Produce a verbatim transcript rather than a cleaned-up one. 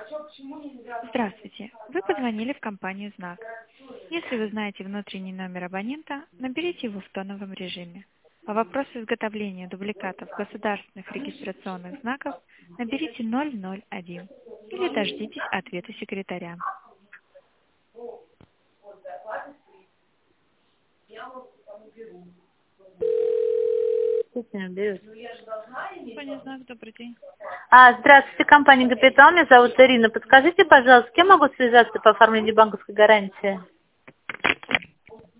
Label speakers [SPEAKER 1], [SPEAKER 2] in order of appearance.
[SPEAKER 1] Здравствуйте. Вы позвонили в компанию «Знак». Если вы знаете внутренний номер абонента, наберите его в тоновом режиме. По вопросу изготовления дубликатов государственных регистрационных знаков наберите ноль ноль один или дождитесь ответа секретаря.
[SPEAKER 2] Пусть меня берет.
[SPEAKER 1] Компания «Знак», добрый день.
[SPEAKER 2] А, здравствуйте, компания «Капитал». Меня зовут Ирина. Подскажите, пожалуйста, с кем могу связаться по оформлению банковской гарантии?